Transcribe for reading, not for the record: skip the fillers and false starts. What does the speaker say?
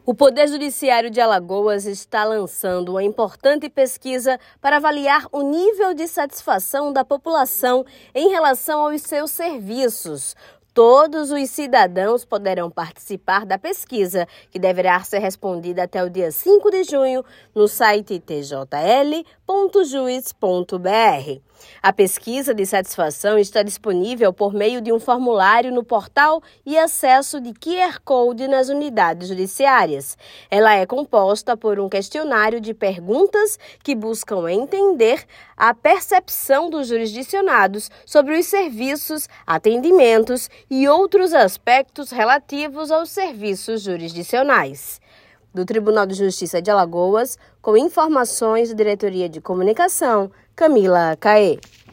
O Poder Judiciário de Alagoas está lançando uma importante pesquisa para avaliar o nível de satisfação da população em relação aos seus serviços. Todos os cidadãos poderão participar da pesquisa, que deverá ser respondida até o dia 5 de junho no site tjl.juiz.br. A pesquisa de satisfação está disponível por meio de um formulário no portal e acesso de QR Code nas unidades judiciárias. Ela é composta por um questionário de perguntas que buscam entender a percepção dos jurisdicionados sobre os serviços, atendimentos e outros aspectos relativos aos serviços jurisdicionais. Do Tribunal de Justiça de Alagoas, com informações da Diretoria de Comunicação, Camila Caê.